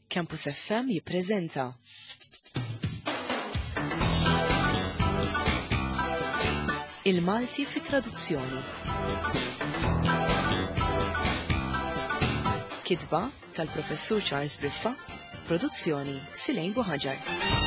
Campus FM jippreżenta Il-Malti fit-traduzzjoni. Kitba tal-Professur Charles Briffa, produzzjoni Silejn Buħaġar.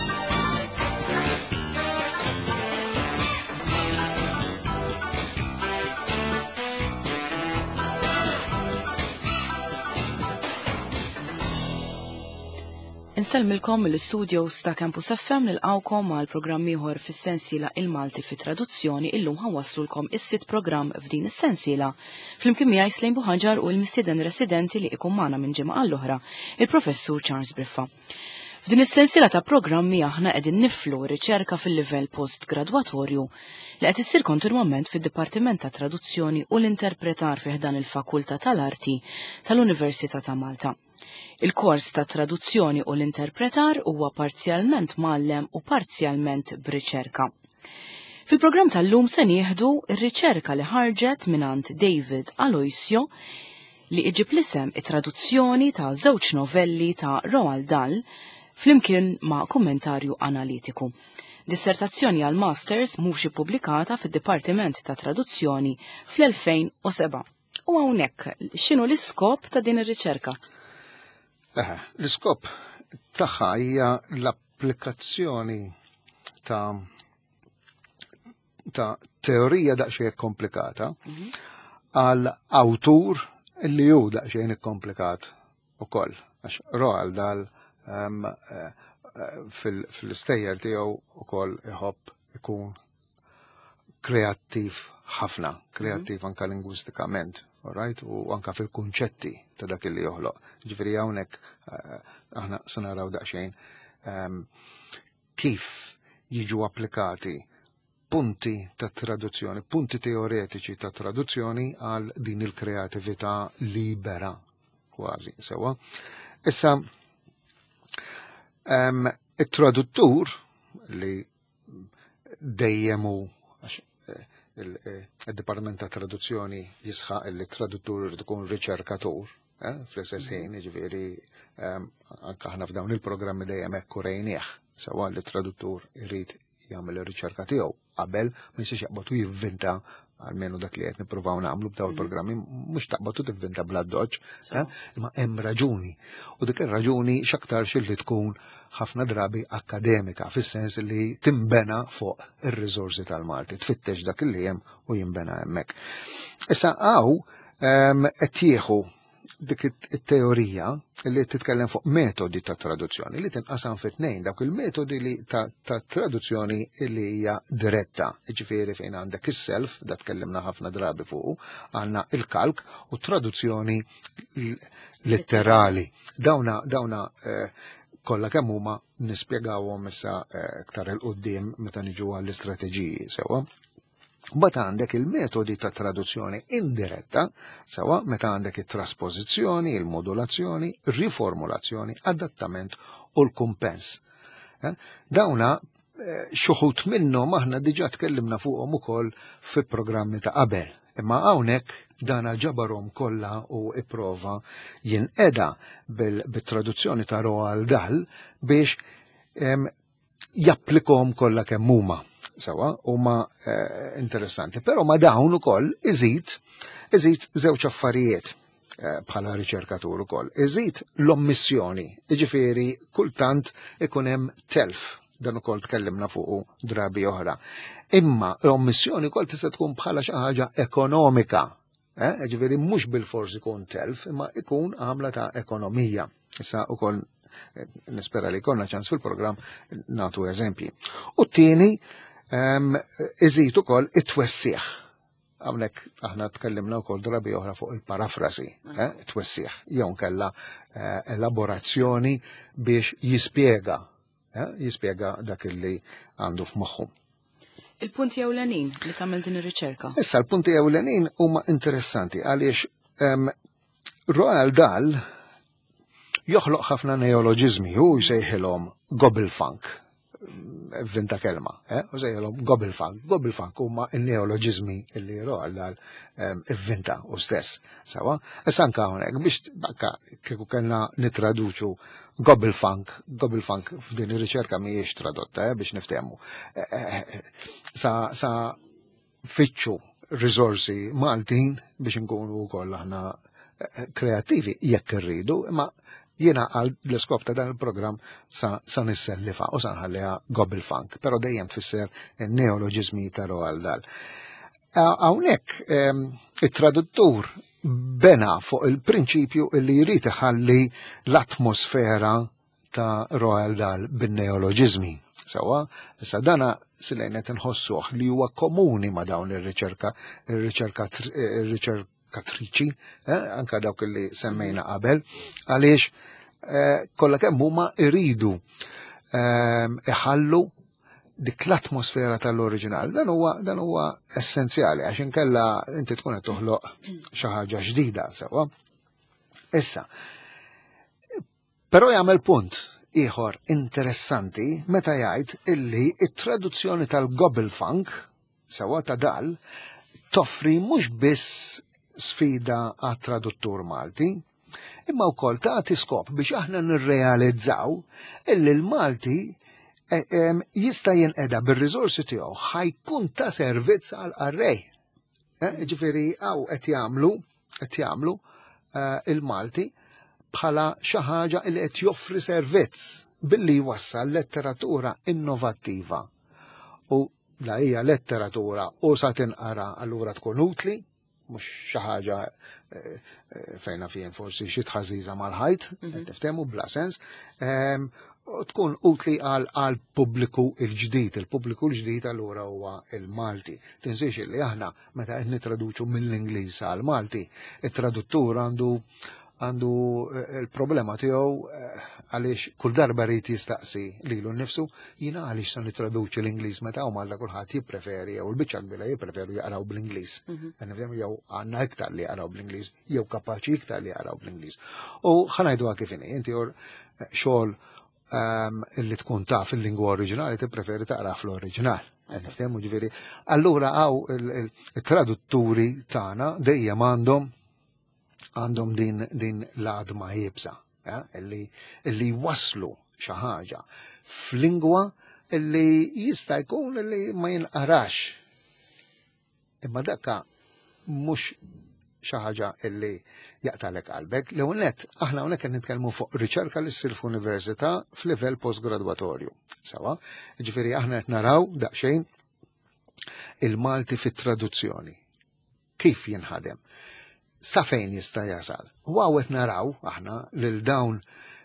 Inselmilkom mill-studios ta' Campus FM nilqawkom għal programm ieħor fis-sensiela Il-Malti fit-traduzzjoni illum ħanwaslulkom is-sitt programm f'din is-sensiela. Flimkien miegħi Silejn Buħaġar u l-mistieden residenti li ikun magħna minn ġimgħa għall-oħra, il-Professur Charles Briffa. F'din is-sensiela ta' programmi aħna qegħdin niflu riċerka fil-livell postgradwatorju li qed issir kontinwament fid-Dipartiment ta' Traduzzjoni u l-Interpretar fih dan il-Fakultà tal-Arti tal-Università ta' Malta. Il-kors ta' traduzzjoni u l-interpretar huwa parzjalment mgħallem u parzjalment b'riċerka. Fil-programm tal-lum se nieħdu r-riċerka li ħarġet minant David Aloisio li iġib l-isem it-traduzzjoni ta' żewġ novelli ta' Roald Dahl flimkien ma' kummentarju analitiku. Dissertazzjoni għal masters mhux ippubblikata fid-Dipartiment ta' Traduzzjoni fl-2007. U hawnhekk x'inhu l-iskop ta' din ir-riċerka? L-iskop tagħha hija l-applikazzjoni ta' teorija daqsxejn komplikata għal awtur li hu daqsxejn ikkomplikat ukoll. Għax Roald Dahl fil-istejjer tiegħu ukoll iħobb ikun kreattiv ħafna, kreattiv anke lingwistikament. Alright, u anka fil-kunċetti ta' dak li joħloq. Ġifieri hawnhekk aħna se naraw daqsxejn kif jiġu applikati punti ta' traduzzjoni, punti teoretiċi ta' traduzzjoni għal din il-kreatività libera kważi sewa. Issa it-traduttur li dejjem hu il-Dipartiment ta' Traduzzjoni jisħaq li traduttur irid ikun riċerkatur, fl-istess ħin, jiġifieri anke aħna f'dawn il-programmi dejjem hekk urejnieh, sewa li traduttur irid jagħmel ir-riċerka tiegħu qabel ma jistax jaqbad u jivvinta għalmenu dak li qed nippruvaw nagħmlu b'dawn il-programmi mhux taqbad u tivvinta bla doġġ, imma hemm raġuni. U dik ir-raġuni x'aktar xilli tkun ħafna drabi akademika, fis-sens li timbena fuq ir-riżorsi tal-Malti, tfittex dak li hemm u jinbena hemmhekk. Issa hawn qed jieħu dik it-teorija li titkellem fuq metodi ta' traduzzjoni li tinqasam fit-tnejn dawk il-metodi li ta' traduzzjoni li hija diretta, jiġifieri fejn għandek is-self, da tkellimna ħafna drabi fuq, għandna il-kalk u traduzzjoni letterali. Dawna kollha kemm huma nispjegawhom issa aktar il-qudiem meta niġu għall-istrateġiji sewa. Mbagħad għandek il-metodi ta' traduzzjoni indiretta, sewa meta għandek it-trasposizzjoni, il-modulazzjoni, riformulazzjoni, adattament u l-kumpens. Dawna xi wħud minnhom aħna diġà tkellimna fuqhom ukoll fi programmi ta' qabel. Imma hawnhekk dana ġabarhom kollha u ipprova jinqeda bit-traduzzjoni ta' Roald Dahl biex japplikhom kollha kemm huma. Sewa, huma interessanti, però ma dawn ukoll iżid żewġ affarijiet bħala riċerkatur ukoll. Iżid l-ommissjoni, jiġifieri kultant ikun hemm telf, dan ukoll tkellimna fuqu drabi oħra. Imma l-ommissjoni wkoll tista' tkun bħala xi ħaġa ekonomika, jiġifieri mhux bil-fors ikun telf, imma ikun għamla ta' ekonomija. Issa ukoll nispera li jkollna ċans fil-programm nagħtu eżempji. U t-tieni iżid ukoll it-twessieħ. Hawnhekk aħna tkellimna wkoll drabi oħra fuq il-parafrasi, it-twessieħ, jew nkella elaborazzjoni biex jispjega dak li għandu f'moħħu. Il-punti ewlenin li tagħmel din ir-riċerka. Issa l-punti ewlenin huma interessanti għaliex Roald Dahl joħloq ħafna neoloġiżmi u jsejħilhom gobelfunk. vinta kelma, u sejjelhom Gobelfunk. Gobelfunk huma n-neoloġizmi li Roald Dahl vinta u stess. Sawa? Issa anke hawnhekk biex bakka kieku kellna nitraduċu Gobelfunk f'din ir-riċerka mhijiex tradotta biex niftehmu. Sa fitxu risorsi Maltin biex nkunu wkoll aħna kreattivi jekk irridu, imma jiena għal l-iskop ta' dan il-programm sa nissellifa u sa nħalliha Gobelfunk, però dejjem tfisser neoloġizmi ta' Roald Dahl. Hawnhekk it-traduttur bena fuq il-prinċipju li jrid iħalli l-atmosfera ta' Roald Dahl bin-neoloġizmi. Sawa, issa dana silejnet nħossuh li huwa komuni ma' dawn ir-riċerkatriċi, anka dawk li semmejna qabel, għaliex kollha kemm huma iridu iħallu dik l-atmosfera tal-oriġinal. Dan huwa essenzjali għax inkella inti tkun qed toħloq xi ħaġa ġdida sewwa. Issa, però jagħmel punt ieħor interessanti meta jgħid illi t-traduzzjoni tal-Gobelfunk sewwa ta' Dahl toffri mhux biss sfida għat-traduttur Malti, imma wkoll tagħti skop biex aħna nirrealizzaw illi l-Malti jista' jinqeda bir-riżorsi tiegħu ħajkun ta' servizz għal qarrej. Ġifieri hawn qed jagħmlu il-Malti bħala xi ħaġa li qed joffri servizz billi jwassal letteratura innovattiva. U la hija letteratura u sa tinqara allura tkun utli, mhux xi ħaġa fejna fien forsi xi tħażiża mal-ħajt, niftehmu bla sens, tkun utli għal pubbliku il-ġdid. Il-pubbliku l-ġdid allura huwa il-Malti. Tinsiex li aħna meta qed nitraduċu mill-Ingliż għal Malti, it-traduttur għandu il-problema tiegħu għaliex kull darba rrid jistaqsi lilu nnifsu jiena għaliex se nitraduċi l-Ingliż meta u Malta kulħadd jippreferi jew il-biċċa kbira jippreferu jaqraw bl-Ingliż. Jew għandna iktar li jaqraw bl-Ingliż, jew kapaċi iktar li jaqraw bl-Ingliż. U ħanajduha kif inhi, inti xogħol illi tkun taf il-lingwa oriġinali tippreferi taqra fl-oriġinal. Ġifieri, allura hawn it-tradutturi tagħna dejjem għandhom din l-għadma jibsa, illi waslu xi ħaġa f'lingwa illi jista' jkun illi ma jinqarax. Imma dakka mhux xi ħaġa illi jaqtalek qalbek. L-ewwel nett aħna hawnhekk qed nitkellmu fuq riċerka li ssir f'università f'livell postgradwatorju. Sawa? Ġifieri aħna qed naraw daqsxejn il-Malti fit-traduzzjoni. Kif jinħadem? Sa fejn jista' jasal? U qed naraw aħna lil dawn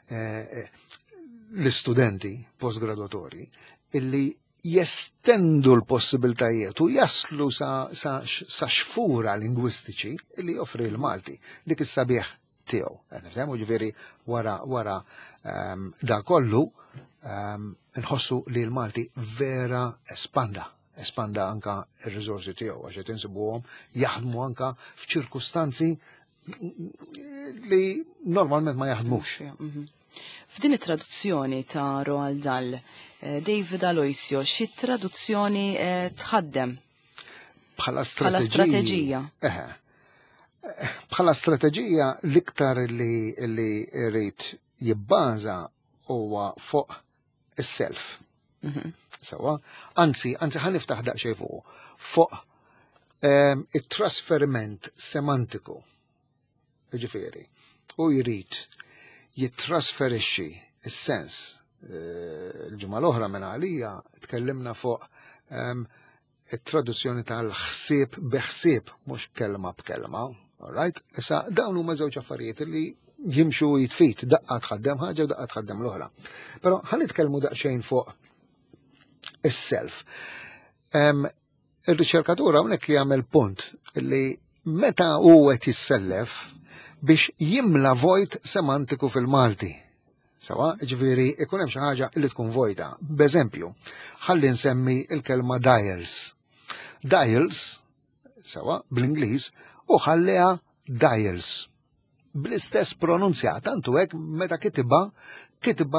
l-istudenti postgradwatorji illi jestendu l-possibiltajiet u jaslu sa xfura lingwistiċi li joffri l-Malti dik is-sabiħ tiegħu. Ġifieri wara da kollu nħossu li l-Malti vera espanda anka r-riżorsi tiegħu għax qed insibuhom jaħdmu anka f'ċirkustanzi li normalment ma jaħdmux. F'din it-traduzzjoni ta' Roald Dahl, David Aloisio, xi traduzzjoni tħaddem bħala strateġija? Bħala strateġija l-iktar li rrid jibbaża huwa fuq is-self. Sawa? Anzi ħaniftaħ daqsxejn fuq it-trasferiment semantiku. Ġifieri, u jrid jittrasferixxi is-sens. Il-ġimgħa l-oħra minn għalija tkellimna fuq it-traduzzjoni tal-ħsieb biħsieb mhux kelma b'kelma. Alright? Issa dawn huma żewġ affarijiet li jimxu jitfit daqqa tħaddem ħaġa u daqqa tħaddem l-oħra. Però ħanitkellmu daqsxejn fuq is-self. Ir-riċerkatura hawnhekk jagħmel punt li meta hu qed jissellef biex jimla vojt semantiku fil-Malti. Sawa, ġifieri ikun hemm xi ħaġa li tkun vojta. B'eżempju, ħalli nsemmi l-kelma dials. Dials, sawa, bl-Ingliż, u ħalliha dials. Bl-istess pronunzjat, tantu hekk meta kitibha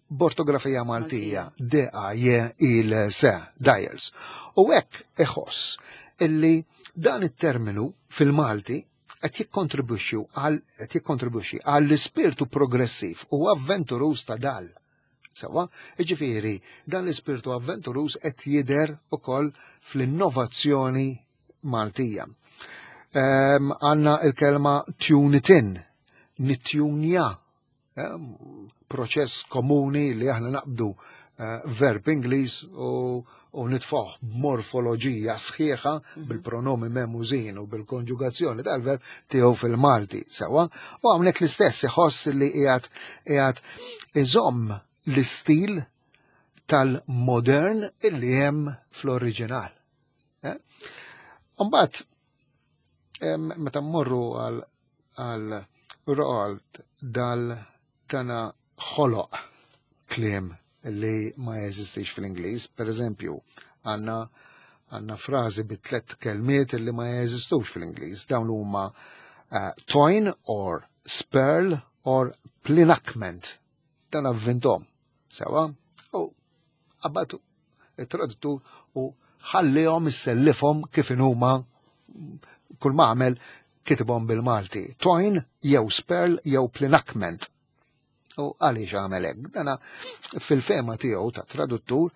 b'ortografija Maltija, D-A-J-I-L-S, Dyers. U hekk iħoss illi dan it-terminu fil-Malti qed jikkontribwixxi għall-ispirtu progressiv u avventurus ta' dal. Sewa, ġifieri, dan l-ispirtu avventurus qed jidher ukoll fl-innovazzjoni Maltija. Għandna il-kelma tune it in, nittjunja, proċess komuni li aħna naqbdu verb Ingliż u nitfgħu b'morfoloġija sħiħa bil-pronomi memużin u bil-konġugazzjoni tal-verb tiegħu fil-Malti, sewa, u hawnhekk l-istess iħoss li qiegħed iżomm l-istil tal-modern illi hemm fl-oriġinal. Imbagħad meta mmorru għal Roald dana ħoloq kliem li ma jeżistix fil-Ingliż. Per eżempju, għandna frażi bit-tlet kelmiet li ma jeżistux fil-Ingliż. Dawn huma toyn or spurl or plinacment. Dan avvintom. Sewa? U qabbatu it-traduttur u ħallihom issellifhom kif huma kull ma għamel kitibhom bil-Malti. Toyn jew spurl jew plinacment. U għaliex għamel hekk. Dana fil-fema tiegħu ta' traduttur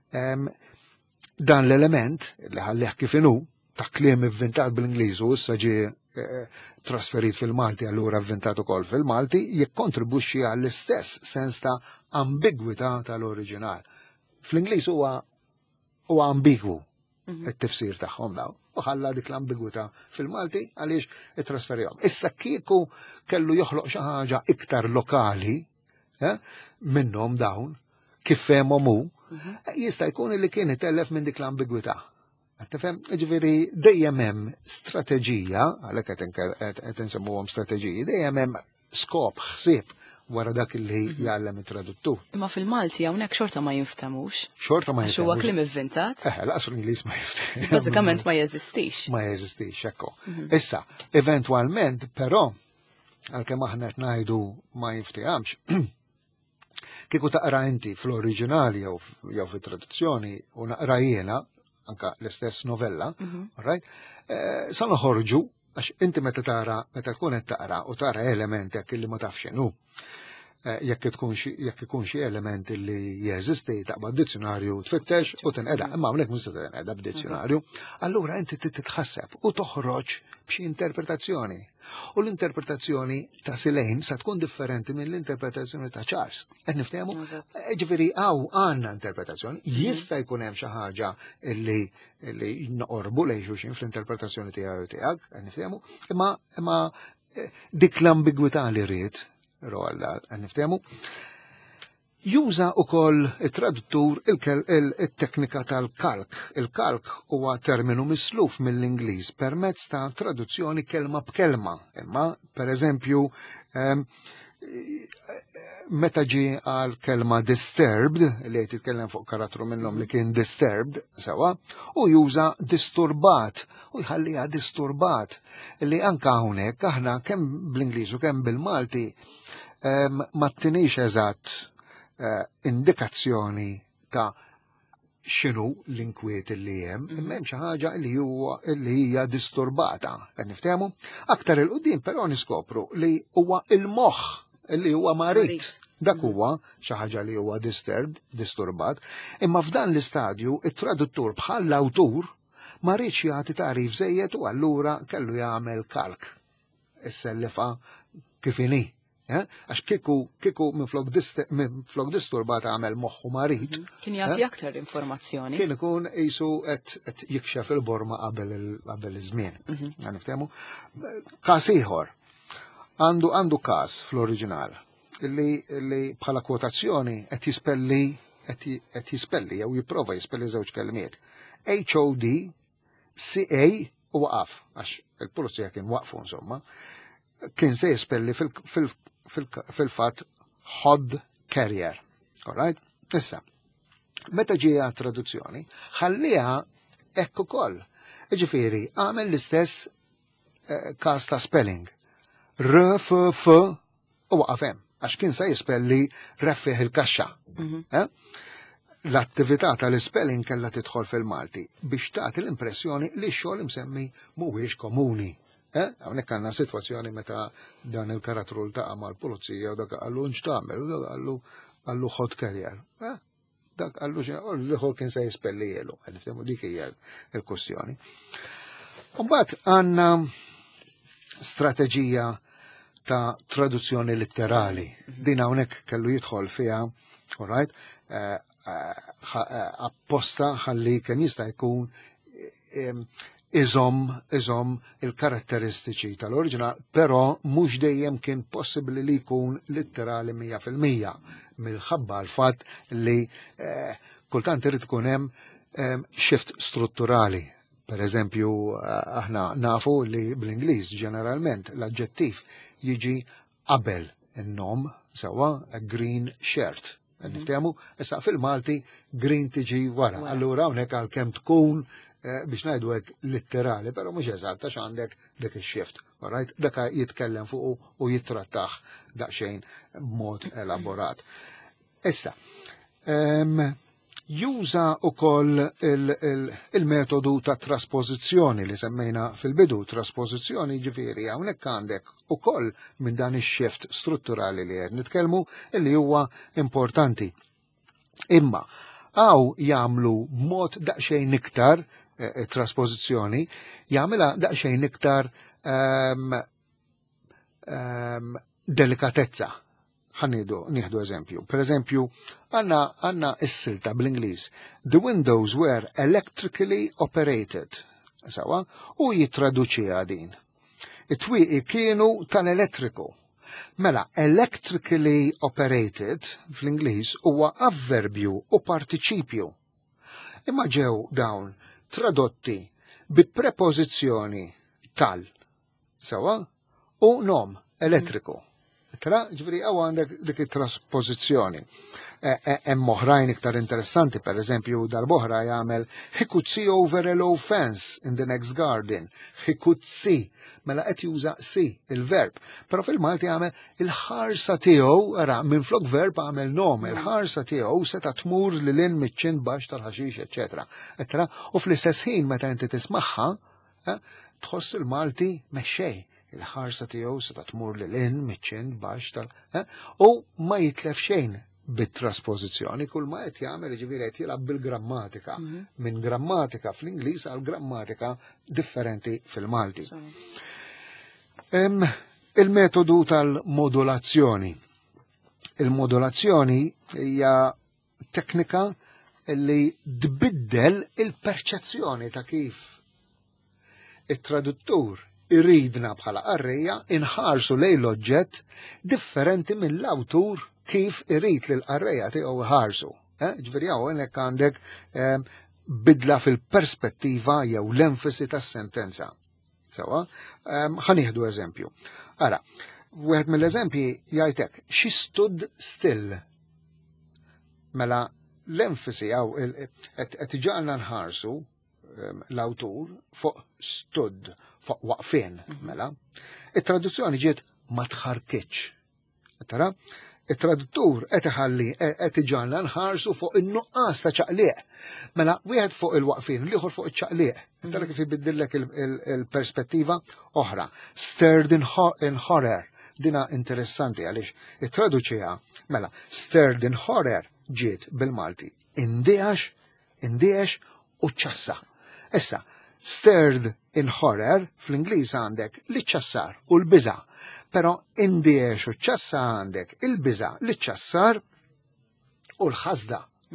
dan l-element li ħallih kif inhu ta' kliem inventat bil-Ingliż u issa ġie trasferit fil-Malti allura inventat ukoll fil-Malti jikkontribwixxi għall-istess sens ta' ambigwità tal-oriġinal. Fl-Ingliż huwa ambigwu it-tifsir tagħhom daw. U ħalla dik l-ambigwità fil-Malti għaliex it-trasferihom. Issa kieku kellu joħloq xi ħaġa iktar lokali minnhom dawn kif fehmhom hu, jista' jkun li kien itellef minn dik l-ambigwità. Tifhem, ġifieri dejjem hemm strateġija, għalhekk qed insemmuhom strateġiji, dejjem hemm skop ħsieb wara dak li jgħallem it-traduttur. Imma fil-Malti hawnhekk xorta ma jinftemux. Xorta ma jinftemux. Huwa kliem invventat. Laqas l-Ingliż ma jinftemux. Bażikament ma jeżistix. Ma jeżistix, ekku. Issa, eventwalment, però, għalkemm aħna qed ngħidu ma jinftihamx, kieku taqra inti fl-oriġinali jew fit-traduzzjoni u naqra jiena, anka l-istess novella, sa noħorġu għax inti meta tkun qed taqra u tara elementi jekk li ma tafx x'inhu, jekk ikun xi elementi li jeżisti taqbad dizzjonarju tfittex u tinqeda, imma hawnhekk mhux se tinqeda b'dizzjonarju, allura inti titħasseb u toħroġ b'xi interpretazzjoni. U l-interpretazzjoni ta' Silejn sa tkun differenti minn l-interpretazzjoni ta' Charles. Qed niftehmu? Ġifieri għandna interpretazzjoni, jista' jkun hemm xi ħaġa li noqorbu lejn xulxin fl-interpretazzjoni tiegħu tiegħek, qed niftehmu, imma dik l-ambigwità li rrid Roald qed niftehmu. Juża wkoll it-traduttur il-teknika tal-kalk. Il-kalk huwa terminu misluf mill-Ingliż permezz ta' traduzzjoni kelma b'kelma. Imma, pereżempju, meta ġie għal kelma disturbed, li titkellem fuq karattru minnhom li kien disturbed, sewa, u juża disturbat, u jħalliha disturbat. Li anke hawnhekk aħna kemm bl-Ingliż u kemm bil-Malti ma tinix eżatt indikazzjoni ta' x'inhu l-inkwiet li hemm, imma hemm xi ħaġa li hija disturbata. Qed niftehmu? Aktar il-qudiem però niskopru li huwa il-moħħ li huwa marit. Dak huwa xi ħaġa li huwa disturbat, imma f'dan l-istadju it-traduttur bħal l-awtur ma rridx jagħti tarif żejjed u allura kellu jagħmel kalk. Issellifa kif inhi. Għax kieku minn flok disturbata għamel moħħu marit. Kien jagħti aktar informazzjoni. Kien ikun qisu qed jikxef il-borma qabel iż-żmien. Niftehmu? Każ ieħor għandu każ fl-oriġinal illi bħala kwotazzjoni qed jispelli jew jipprova jispelli żewġ kelmiet. HOD CA u waqaf għax il-pulizija kien waqfu insomma. Kien se jispelli fil-fatt hod carrier. All right? Issa, meta ġija traduzzjoni, ħalliha hekk ukoll. Ġifieri, għamel l-istess każ ta' spelling. R, F, F, u waqaf hemm, għax kien se jispelli reffieħ il-kaxxa. L-attività tal-spelling kellha tidħol fil-Malti biex tagħti l-impressjoni li x-xogħol imsemmi mhuwiex komuni. Hawnhekk għandna sitwazzjoni meta dan il-karattru ltaqa' mal-pulizija u dak qallu nx'tagħmel u dak qallu ħod karrier. Dak qallu l-ieħor kien se jispelli jelu, niftehmu dik hija l-kwestjoni. Mbagħad għandna strateġija ta' traduzzjoni litterali. Din hawnhekk kellu jidħol fiha, all right, apposta ħalli kemm jista' jkun iżomm il-karatteristiċi tal-oriġinal, però mhux dejjem kien possibbli li jkun litterali 100% minħabba l-fatt li kultant irid tkun hemm shift strutturali. Per eżempju, aħna nafu li bl-Ingliż ġeneralment l-aġġettiv jiġi qabel in-nom sewwa green shirt. Niftehmu, issa fil-Malti green tiġi wara. Allura hawnhekk għalkemm tkun biex ngħidu hekk litterali, però mhux eżatt għax għandek dik ix-shift. Alright? Dak jitkellem fuq u jittrattaħ daqsxejn b'mod elaborat. Issa, juża wkoll il-metodu ta' trasposizzjoni li semmejna fil-bidu, trasposizzjoni ġifieri hawnhekk għandek ukoll minn dan ix-shift strutturali li qed nitkellmu li huwa importanti. Imma għaw jagħmlu b'mod daqsxejn iktar trasposizzjoni, jagħmilha daqsxejn iktar delikatezza. Nieħdu eżempju. Per eżempju, għandna s-silta bl-Ingliż. The windows were electrically operated. Sawa? U jitraduċiha din. It-twieqi kienu tal-elettriku. Mela, electrically operated fl-Ingliż huwa avverbju u partiċipju. Imma ġew dawn tradotti bi prepożizzjoni tal, sawa? U nom elettriku. Ġifri għaw għandek dik it-trasposizzjoni. Hemm oħrajn iktar interessanti, per eżempju dal-boħra jagħmel he could see over a low fence in the next garden. He could see. Mela qed juża see, il-verb. Però fil-Malti jagħmel il-ħarsa tiegħu, ara minflok verb għamel nom, il-ħarsa tiegħu seta' tmur lil hinn miċ-ċin baxx tal-ħaxix, eċetera. U fl-istess ħin meta inti tismagħha, tħoss il-Malti mexxej. Il-ħarsa tiegħu seta' tmur lil hinn miċ-ċin baxx tal u ma jitlef xejn bit-trasposizzjoni, kull ma qed jagħmel ġifieri qed jilgħab bil-grammatika, minn grammatika fl-Ingliż għal grammatika differenti fil-Malti. Il-metodu tal-modulazzjoni. Il-modulazzjoni hija teknika li tbiddel il-perċezzjoni ta' kif it-traduttur irridna bħala qarrejja inħarsu lejn l-oġġett differenti mill-awtur kif irrid li l-qarrejja tiegħu ħarsu. Ġifieri hawnhekk għandek bidla fil-perspettiva jew l-enfasi tas-sentenza. Sewa, ħanieħdu eżempju. Ara, wieħed mill-eżempji jgħidlek she stood still. Mela l-enfasi qed iġalna nħarsu l-awtur fuq stood, fuq waqfien, mela. Il-traduzzjoni ġiet ma tħarkitx. Tara? Il-traduttur qed iġalna nħarsu fuq in-nuqqas ta' ċaqliq. Mela wieħed fuq il-waqfien, l-ieħor fuq iċ-ċaqliq. Tara kif ibiddillek il-perspettiva oħra. Stared in horror. Dina interessanti għaliex it-traduċija. Mela, stared in horror ġiet bil-Malti. Indiex u ċassa. Issa, stared in horror fl-Ingliż għandek li ċassar u l-biża, però indiex u ċassa għandek il-biża li ċassar u l-ħasda.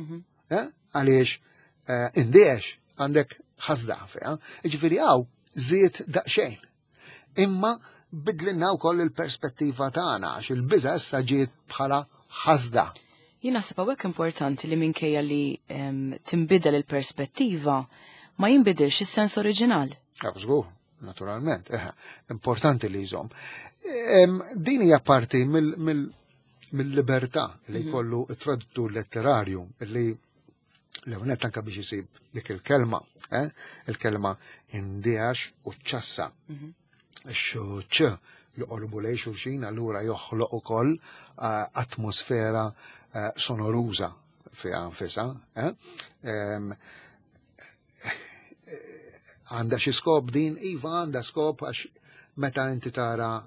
Għaliex indiex għandek ħasda fiha, ġifieri hawn żied daqsxejn. Imma bidlinna wkoll il-perspettiva tagħna għax il-biża issa ġiet bħala ħasda. Jien naħseb hawnhekk importanti li minkejja li tinbidel il-perspettiva ma jinbidilx is-sens oriġinali. Żgur, naturalment, importanti li jżomm. Din hija parti mill-libertà li jkollu t-traduttur letterarju li l-ewnet anke biex isib dik il-kelma, il-kelma indiex u ċassa. X-ċ joqorbu lejn xulxin, allura joħloq ukoll atmosfera sonoruża fiha nfisha. Għandha xi skop din, iva għandha skop għax meta inti tara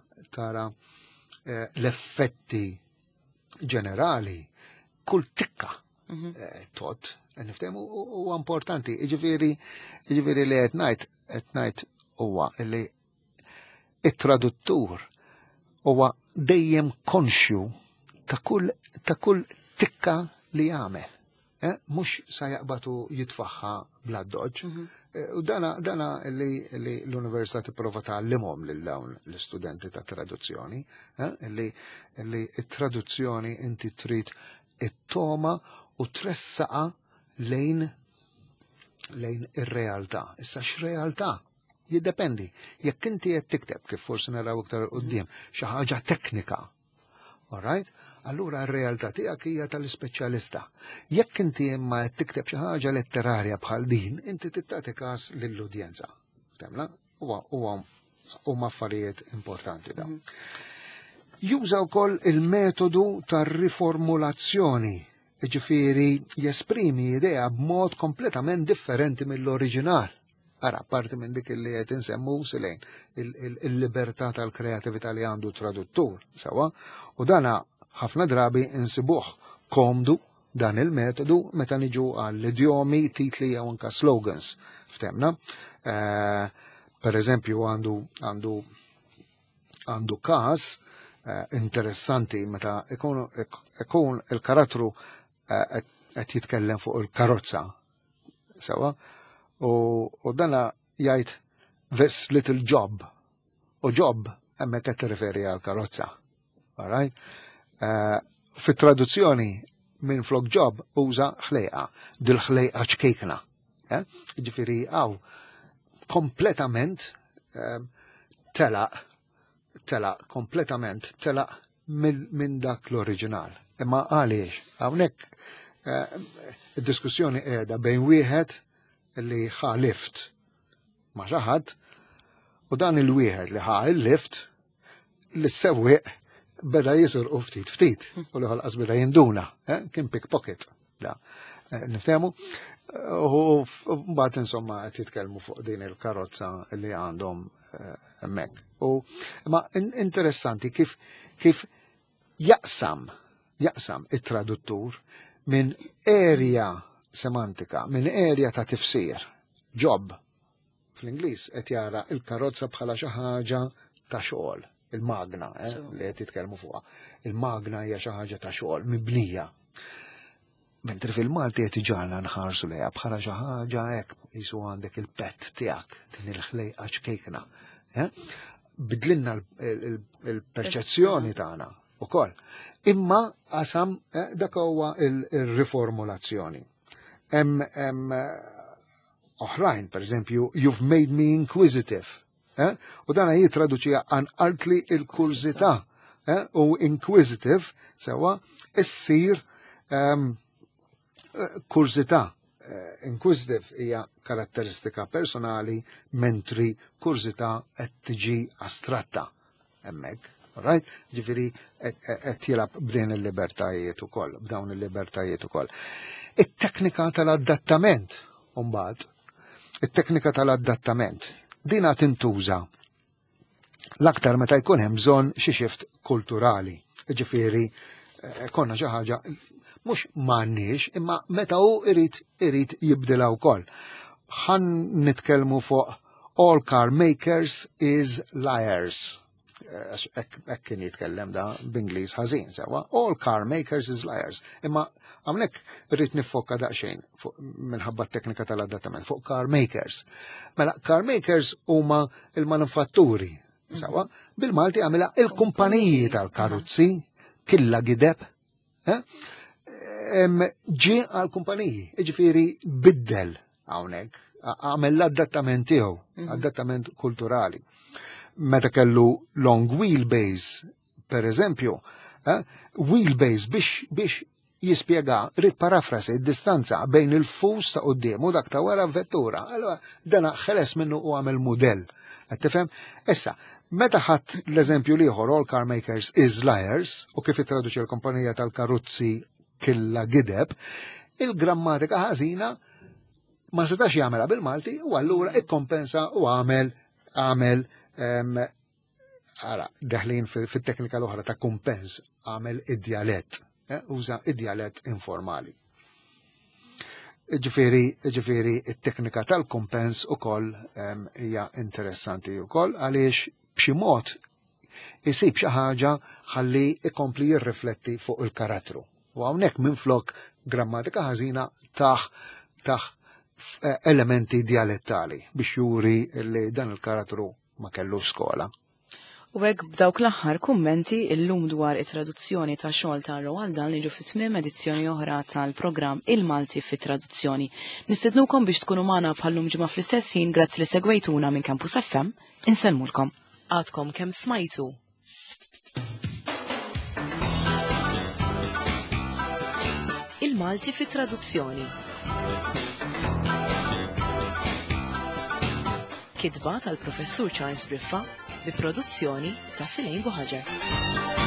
l-effetti ġenerali, kull tikka tot, niftehmu huwa importanti. Jiġifieri li qed ngħid huwa li it-traduttur huwa dejjem konxju ta' kull tikka li jagħmel. Mhux sa jaqbatu jitfaħħa bla doġġ. U dana li l-Università tipprova tgħallimhom lil dawn l-istudenti ta' traduzzjoni, li t-traduzzjoni inti trid it-toma u tressaqa lejn ir-realtà. Issa x'realtà? Jiddependi. Jekk inti qed tikteb kif forsi naraw iktar quddiem xi ħaġa teknika, all right? Allura r-realtà tiegħek hija tal-ispeċjalista. Jekk inti imma qed tikteb xi ħaġa letterarja bħal din, inti tagħti każ lill-udjenza. Temla? Huma affarijiet importanti dawn. Juża wkoll il-metodu tar-riformulazzjoni, jiġifieri jesprimi idea b'mod kompletament differenti mill-oriġinal. Ara, parti minn dik li qed insemmu silejn il-libertà tal-kreatività li għandu traduttur, sewa, u dana ħafna drabi insibuh komdu dan il-metodu meta niġu għall-idjomi, titli jew anke slogans. Ftemna? Per eżempju għandu każ interessanti meta ikun il-karattru qed jitkellem fuq il-karozza. Sewa? U dana jgħid this little job. U job hemmhekk qed tirreferi għal karozza. All right? Fit-traduzzjoni minn flok job uża ħlejqa, dil-ħlejqa ċkejkna. Ġifieri kompletament kompletament telaq minn dak l-oriġinal. Imma għaliex hawnhekk id-diskussjoni qiegħda bejn wieħed li ħa lift ma' xi ħadd u dan il-wieħed li ħa il-lift li sewwieq beda jisurqu ftit u li ħolqas beda jinduna, kien pickpocket. Niftehmu? U mbagħad insomma qed jitkellmu fuq din il-karozza li għandhom hemmhekk. Ma interessanti kif jaqsam it-traduttur minn area semantika, minn area ta' tifsir. Job fl-Ingliż qed jara il-karozza bħala xi ħaġa ta' xogħol. Il-magna li qed jitkellmu fuqha. Il-magna hija xi ħaġa ta' xogħol mibnija. Mentri fil-Malti qed iġalna nħarsu lejha bħala xi ħaġa hekk qisu għandek il-pett tiegħek din il-ħlejqa ċkejkna. Bidlilna il-perċezzjoni tagħna ukoll. Imma qasam dak huwa il-riformulazzjoni. Hemm oħrajn, pereżempju, you've made me inquisitive. U dana jitraduċija anqartli il-kurzità. U inquisitive sewa issir kurzità. Inquisitive hija karatteristika personali, mentri kurzità qed tiġi astratta hemmhekk. Right? Ġifieri qed jilab b'din il-libertajiet ukoll, b'dawn il-libertajiet ukoll. It-teknika tal-adattament mbagħad. It-teknika tal-adattament dina tintuża l-aktar meta jkun hemm bżonn xi xift kulturali. Ġifieri konna xi ħaġa mhux m'għandniex, imma meta hu irid jibdilha wkoll. Ħan nitkellmu fuq all car makers is liars. Hekk kien jitkellem da b'Ingliż ħażin sewa. All car makers is liars. Imma hawnhekk irrid nifokka daqsxejn minħabba t-teknika tal-adattament fuq car makers. Mela car makers huma il-manufatturi sewa. Bil-Malti għamilha il-kumpaniji tal-karozzi killa gideb. Ġi għal-kumpaniji, ġifieri biddel hawnhekk, għamel l-adattament tiegħu, adattament kulturali. Meta kellu long wheelbase, per eżempju, wheelbase biex jispjega rid parafrasi d-distanza bejn il-fus ta' quddiem u dak ta' wara vettura. Allora dana ħeles minnu u għamel mudell. Qed tifhem? Issa, Meta ħadd l-eżempju liħor All Car Makers is Liars u kif ittraduċi l-kumpanija tal-karozzi killa gideb, il-grammatika ħażina ma setax jagħmelha bil-Malti u allura ikkompensa u għamel daħlin fit-teknika l-oħra ta' kumpens għamel id-dialett, uża id-dialett informali. Ġifieri it-teknika tal-kumpens ukoll hija interessanti wkoll għaliex b'xi mod isib xi ħaġa ħalli ikompli jirrifletti fuq il-karattru. U hawnhekk minflok grammatika ħażina taħ elementi dialettali biex juri li dan il-karattru ma kellu skola. U hekk b'dawk l-aħħar kummenti illum dwar it-traduzzjoni ta' xogħol ta' Roald Dahl niġu fit-tmiem edizzjoni oħra tal-programm Il-Malti fit-Traduzzjoni. Nistednukom biex tkunu magħna bħallum ġimgħa fl-istess ħin grazzi li segwejtuna minn Campus FM. Insellmulkom. Għadkom kemm smajtu. Il-Malti fit-Traduzzjoni. Kitba tal-Professur Charles Briffa bi produzzjoni ta' Silejn Buħaġar.